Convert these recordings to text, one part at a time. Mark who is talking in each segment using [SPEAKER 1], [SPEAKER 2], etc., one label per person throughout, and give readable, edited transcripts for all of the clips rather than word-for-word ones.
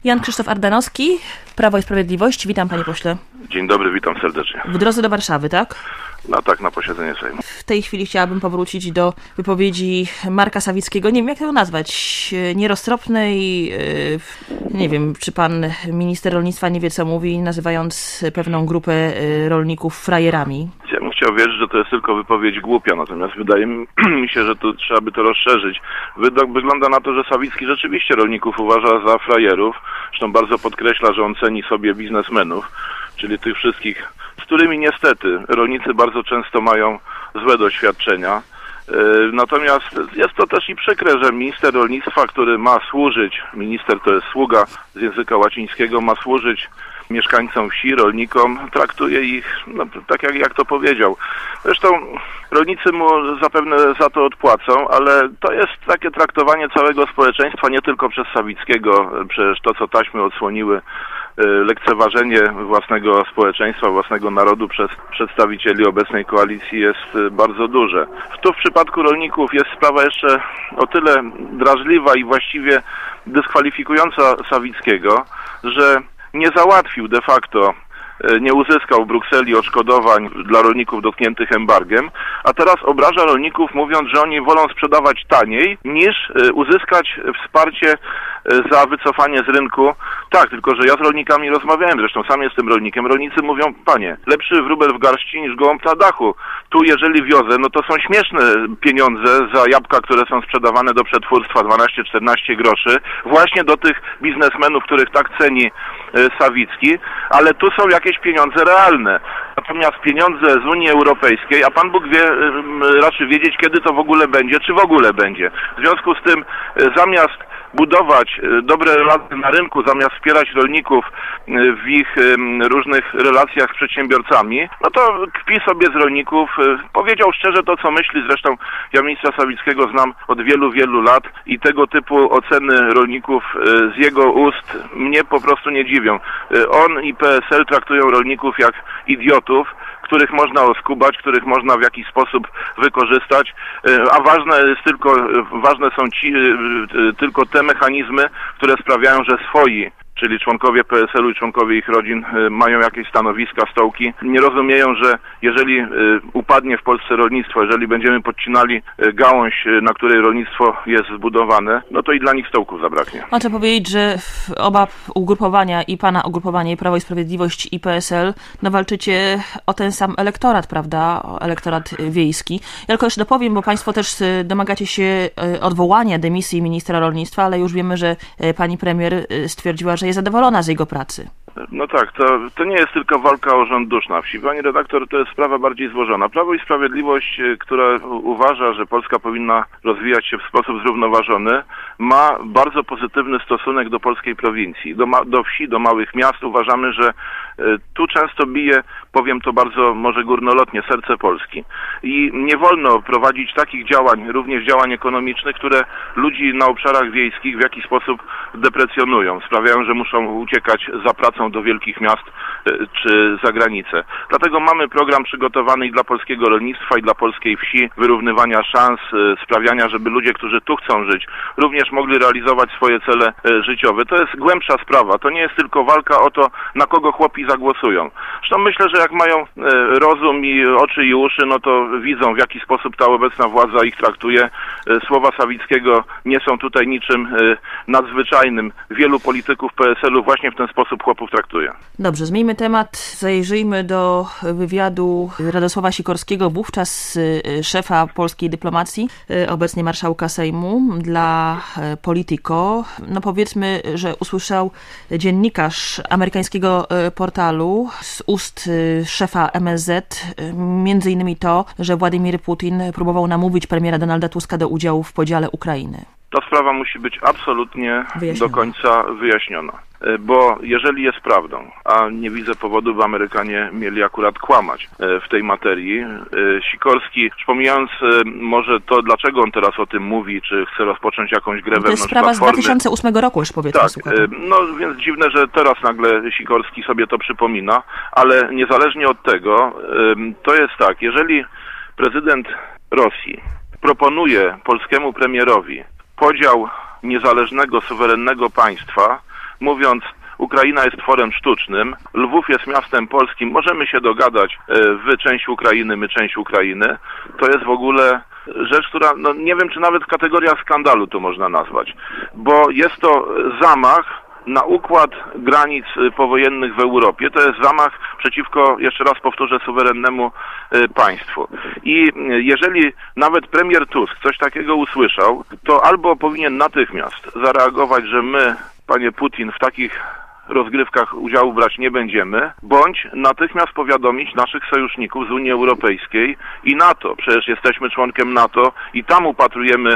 [SPEAKER 1] Jan Krzysztof Ardanowski, Prawo i Sprawiedliwość. Witam, panie pośle.
[SPEAKER 2] Dzień dobry, witam serdecznie.
[SPEAKER 1] W drodze do Warszawy, tak?
[SPEAKER 2] No tak, na posiedzenie Sejmu.
[SPEAKER 1] W tej chwili chciałabym powrócić do wypowiedzi Marka Sawickiego. Nie wiem, jak to nazwać. Nieroztropnej. Nie wiem, czy pan minister rolnictwa nie wie, co mówi, nazywając pewną grupę rolników frajerami.
[SPEAKER 2] Ja bym chciał wierzyć, że to jest tylko wypowiedź głupia, natomiast wydaje mi się, że tu trzeba by to rozszerzyć. Wygląda na to, że Sawicki rzeczywiście rolników uważa za frajerów. Zresztą bardzo podkreśla, że on ceni sobie biznesmenów, czyli tych wszystkich, z którymi niestety rolnicy bardzo często mają złe doświadczenia. Natomiast jest to też i przykre, że minister rolnictwa, który ma służyć, minister to jest sługa z języka łacińskiego, ma służyć mieszkańcom wsi, rolnikom, traktuje ich, no, tak jak to powiedział. Zresztą rolnicy mu zapewne za to odpłacą, ale to jest takie traktowanie całego społeczeństwa, nie tylko przez Sawickiego, przecież to, co taśmy odsłoniły, lekceważenie własnego społeczeństwa, własnego narodu przez przedstawicieli obecnej koalicji jest bardzo duże. Tu w przypadku rolników jest sprawa jeszcze o tyle drażliwa i właściwie dyskwalifikująca Sawickiego, że nie załatwił de facto, nie uzyskał w Brukseli odszkodowań dla rolników dotkniętych embargiem, a teraz obraża rolników, mówiąc, że oni wolą sprzedawać taniej niż uzyskać wsparcie za wycofanie z rynku. Tak, tylko że ja z rolnikami rozmawiałem, zresztą sam jestem rolnikiem. Rolnicy mówią, panie, lepszy wróbel w garści niż gołąb na dachu. Tu jeżeli wiozę, no to są śmieszne pieniądze za jabłka, które są sprzedawane do przetwórstwa 12-14 groszy, właśnie do tych biznesmenów, których tak ceni Sawicki, ale tu są jakieś pieniądze realne. Natomiast pieniądze z Unii Europejskiej, a Pan Bóg wie, raczy wiedzieć, kiedy to w ogóle będzie, czy w ogóle będzie. W związku z tym zamiast budować dobre relacje na rynku, zamiast wspierać rolników w ich różnych relacjach z przedsiębiorcami, no to kpi sobie z rolników. Powiedział szczerze to, co myśli. Zresztą ja ministra Sawickiego znam od wielu, wielu lat i tego typu oceny rolników z jego ust mnie po prostu nie dziwią. On i PSL traktują rolników jak idiotów, których można oskubać, których można w jakiś sposób wykorzystać, a ważne są tylko te mechanizmy, które sprawiają, że swoi, czyli członkowie PSL-u i członkowie ich rodzin mają jakieś stanowiska, stołki. Nie rozumieją, że jeżeli upadnie w Polsce rolnictwo, jeżeli będziemy podcinali gałąź, na której rolnictwo jest zbudowane, no to i dla nich stołków zabraknie.
[SPEAKER 1] Można powiedzieć, że oba ugrupowania, i pana ugrupowanie, i Prawo i Sprawiedliwość, i PSL, no walczycie o ten sam elektorat, prawda? O elektorat wiejski. Ja tylko jeszcze dopowiem, bo państwo też domagacie się odwołania dymisji ministra rolnictwa, ale już wiemy, że pani premier stwierdziła, że jest zadowolona z jego pracy.
[SPEAKER 2] No tak, to nie jest tylko walka o rząd dusz na wsi. Pani redaktor, to jest sprawa bardziej złożona. Prawo i Sprawiedliwość, która uważa, że Polska powinna rozwijać się w sposób zrównoważony, ma bardzo pozytywny stosunek do polskiej prowincji, do wsi, do małych miast. Uważamy, że tu często bije, powiem to bardzo może górnolotnie, serce Polski. I nie wolno prowadzić takich działań, również działań ekonomicznych, które ludzi na obszarach wiejskich w jakiś sposób deprecjonują, sprawiają, że muszą uciekać za pracą do wielkich miast czy za granicę. Dlatego mamy program przygotowany i dla polskiego rolnictwa, i dla polskiej wsi, wyrównywania szans, sprawiania, żeby ludzie, którzy tu chcą żyć, również mogli realizować swoje cele życiowe. To jest głębsza sprawa. To nie jest tylko walka o to, na kogo chłopi zagłosują. Zresztą myślę, że jak mają rozum i oczy i uszy, no to widzą, w jaki sposób ta obecna władza ich traktuje. Słowa Sawickiego nie są tutaj niczym nadzwyczajnym. Wielu polityków PSL-u właśnie w ten sposób chłopów traktuje.
[SPEAKER 1] Dobrze, zmieńmy temat. Zajrzyjmy do wywiadu Radosława Sikorskiego, wówczas szefa polskiej dyplomacji, obecnie marszałka Sejmu, dla Politico. No powiedzmy, że usłyszał dziennikarz amerykańskiego portalu z ust szefa MSZ między innymi to, że Władimir Putin próbował namówić premiera Donalda Tuska do udziału w podziale Ukrainy.
[SPEAKER 2] Ta sprawa musi być absolutnie do końca wyjaśniona. Bo jeżeli jest prawdą, a nie widzę powodu, by Amerykanie mieli akurat kłamać w tej materii, Sikorski, pomijając może to, dlaczego on teraz o tym mówi, czy chce rozpocząć jakąś grę wewnątrz Platformy.
[SPEAKER 1] To jest sprawa z 2008 roku, już powiedzmy.
[SPEAKER 2] Tak, no więc dziwne, że teraz nagle Sikorski sobie to przypomina, ale niezależnie od tego, to jest tak, jeżeli prezydent Rosji proponuje polskiemu premierowi podział niezależnego, suwerennego państwa, mówiąc: Ukraina jest tworem sztucznym, Lwów jest miastem polskim, możemy się dogadać, wy część Ukrainy, my część Ukrainy, to jest w ogóle rzecz, która, no nie wiem, czy nawet kategoria skandalu to można nazwać, bo jest to zamach na układ granic powojennych w Europie. To jest zamach przeciwko, jeszcze raz powtórzę, suwerennemu państwu. I jeżeli nawet premier Tusk coś takiego usłyszał, to albo powinien natychmiast zareagować, że my, panie Putin, w takich rozgrywkach udziału brać nie będziemy, bądź natychmiast powiadomić naszych sojuszników z Unii Europejskiej i NATO. Przecież jesteśmy członkiem NATO i tam upatrujemy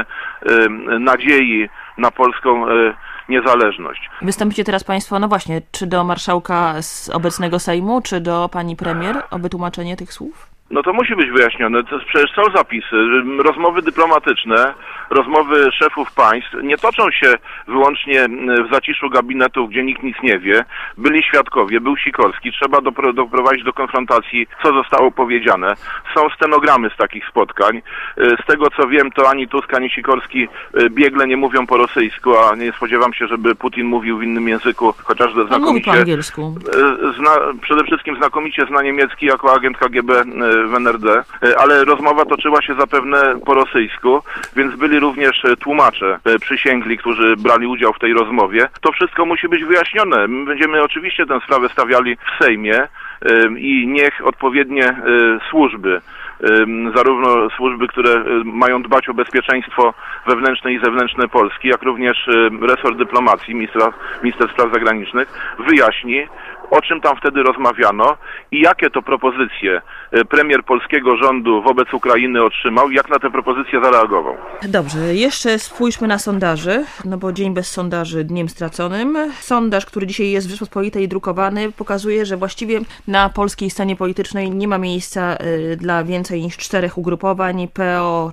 [SPEAKER 2] nadziei na polską niezależność.
[SPEAKER 1] Wystąpicie teraz państwo, no właśnie, czy do marszałka z obecnego Sejmu, czy do pani premier o wytłumaczenie tych słów?
[SPEAKER 2] No to musi być wyjaśnione. To przecież są zapisy. Rozmowy dyplomatyczne, rozmowy szefów państw nie toczą się wyłącznie w zaciszu gabinetów, gdzie nikt nic nie wie. Byli świadkowie, był Sikorski. Trzeba doprowadzić do konfrontacji, co zostało powiedziane. Są stenogramy z takich spotkań. Z tego, co wiem, to ani Tusk, ani Sikorski biegle nie mówią po rosyjsku, a nie spodziewam się, żeby Putin mówił w innym języku, chociaż znakomicie...
[SPEAKER 1] On mówi po angielsku.
[SPEAKER 2] Przede wszystkim znakomicie zna niemiecki jako agent KGB w NRD, ale rozmowa toczyła się zapewne po rosyjsku, więc byli również tłumacze przysięgli, którzy brali udział w tej rozmowie. To wszystko musi być wyjaśnione. My będziemy oczywiście tę sprawę stawiali w Sejmie i niech odpowiednie służby, zarówno służby, które mają dbać o bezpieczeństwo wewnętrzne i zewnętrzne Polski, jak również resort dyplomacji, minister spraw zagranicznych, wyjaśni, o czym tam wtedy rozmawiano i jakie to propozycje premier polskiego rządu wobec Ukrainy otrzymał i jak na te propozycje zareagował.
[SPEAKER 1] Dobrze, jeszcze spójrzmy na sondaży, no bo dzień bez sondaży dniem straconym. Sondaż, który dzisiaj jest w Rzeczpospolitej drukowany, pokazuje, że właściwie na polskiej scenie politycznej nie ma miejsca dla więcej niż 4 ugrupowań. PO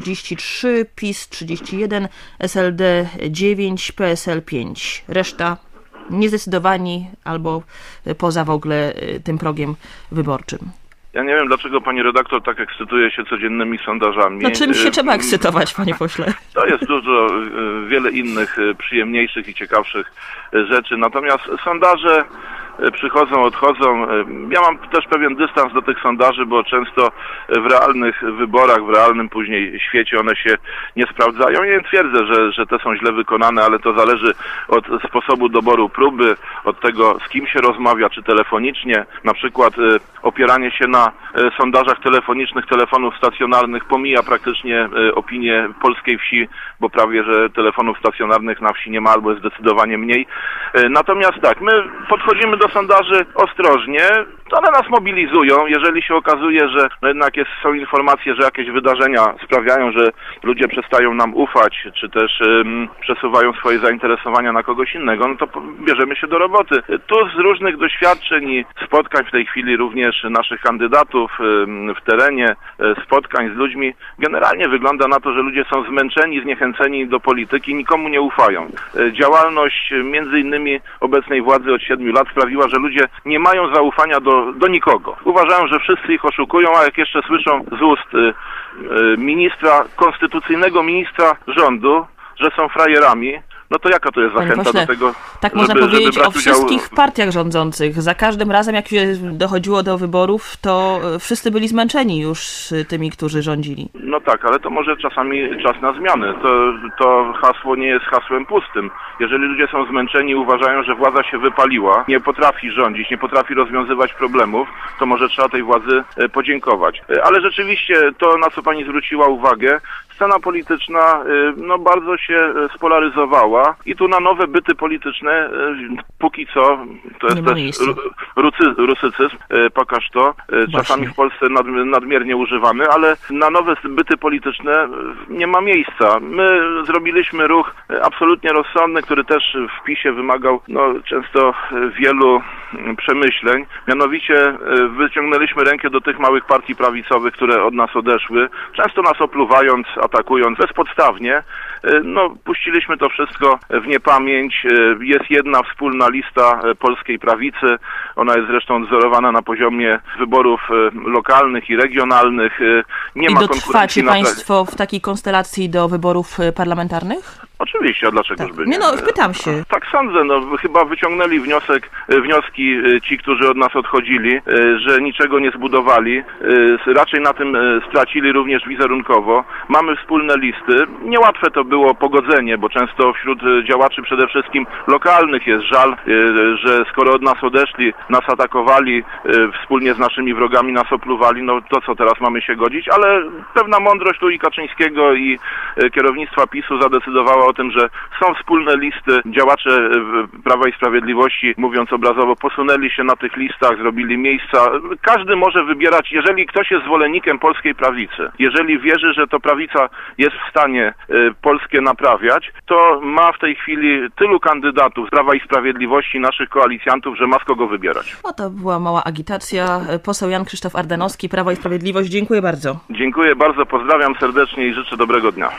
[SPEAKER 1] 33, PiS 31, SLD 9, PSL 5. Reszta niezdecydowani albo poza w ogóle tym progiem wyborczym.
[SPEAKER 2] Ja nie wiem, dlaczego pani redaktor tak ekscytuje się codziennymi sondażami.
[SPEAKER 1] No czymś się trzeba ekscytować, panie pośle.
[SPEAKER 2] To jest wiele innych przyjemniejszych i ciekawszych rzeczy. Natomiast sondaże przychodzą, odchodzą. Ja mam też pewien dystans do tych sondaży, bo często w realnych wyborach, w realnym później świecie one się nie sprawdzają. Ja nie twierdzę, że te są źle wykonane, ale to zależy od sposobu doboru próby, od tego, z kim się rozmawia, czy telefonicznie. Na przykład opieranie się na sondażach telefonicznych, telefonów stacjonarnych pomija praktycznie opinię polskiej wsi, bo prawie, że telefonów stacjonarnych na wsi nie ma, albo jest zdecydowanie mniej. Natomiast tak, my podchodzimy do sondaży ostrożnie, to one nas mobilizują, jeżeli się okazuje, że jednak są informacje, że jakieś wydarzenia sprawiają, że ludzie przestają nam ufać, czy też przesuwają swoje zainteresowania na kogoś innego, no to bierzemy się do roboty. Tu z różnych doświadczeń i spotkań w tej chwili również naszych kandydatów w terenie, spotkań z ludźmi, generalnie wygląda na to, że ludzie są zmęczeni, zniechęceni do polityki, nikomu nie ufają. Działalność między innymi obecnej władzy od 7 lat sprawiła, że ludzie nie mają zaufania do nikogo. Uważają, że wszyscy ich oszukują, a jak jeszcze słyszą z ust konstytucyjnego ministra rządu, że są frajerami, no to jaka to jest zachęta do tego,
[SPEAKER 1] tak można powiedzieć o wszystkich partiach rządzących. Za każdym razem, jak się dochodziło do wyborów, to wszyscy byli zmęczeni już tymi, którzy rządzili. No
[SPEAKER 2] tak, ale to może czasami czas na zmiany. To hasło nie jest hasłem pustym. Jeżeli ludzie są zmęczeni, uważają, że władza się wypaliła, nie potrafi rządzić, nie potrafi rozwiązywać problemów, to może trzeba tej władzy podziękować. Ale rzeczywiście to, na co pani zwróciła uwagę, scena polityczna bardzo się spolaryzowała i tu na nowe byty polityczne póki co to jest też rusycyzm, pokaż to, czasami w Polsce nadmiernie używany, ale na nowe byty polityczne nie ma miejsca. My zrobiliśmy ruch absolutnie rozsądny, który też w PiS-ie wymagał często wielu przemyśleń. Mianowicie wyciągnęliśmy rękę do tych małych partii prawicowych, które od nas odeszły, często nas opluwając, atakując bezpodstawnie puściliśmy to wszystko w niepamięć. Jest jedna wspólna lista polskiej prawicy. Ona jest zresztą wzorowana na poziomie wyborów lokalnych i regionalnych. Nie ma konkurencji.
[SPEAKER 1] Dotrwacie państwo w takiej konstelacji do wyborów parlamentarnych?
[SPEAKER 2] Oczywiście, a dlaczego by nie?
[SPEAKER 1] Pytam się.
[SPEAKER 2] Tak sądzę, chyba wyciągnęli wnioski ci, którzy od nas odchodzili, że niczego nie zbudowali. Raczej na tym stracili również wizerunkowo. Mamy wspólne listy. Niełatwe to było pogodzenie, bo często wśród działaczy przede wszystkim lokalnych jest żal, że skoro od nas odeszli, nas atakowali, wspólnie z naszymi wrogami nas opluwali, to co teraz mamy się godzić, ale pewna mądrość tu i Kaczyńskiego i kierownictwa PiS-u zadecydowała o tym, że są wspólne listy. Działacze Prawa i Sprawiedliwości, mówiąc obrazowo, posunęli się na tych listach, zrobili miejsca. Każdy może wybierać, jeżeli ktoś jest zwolennikiem polskiej prawicy, jeżeli wierzy, że to prawica jest w stanie Polskę naprawiać, to ma w tej chwili tylu kandydatów z Prawa i Sprawiedliwości, naszych koalicjantów, że ma z kogo wybierać.
[SPEAKER 1] To była mała agitacja. Poseł Jan Krzysztof Ardanowski, Prawo i Sprawiedliwość. Dziękuję bardzo.
[SPEAKER 2] Dziękuję bardzo, pozdrawiam serdecznie i życzę dobrego dnia.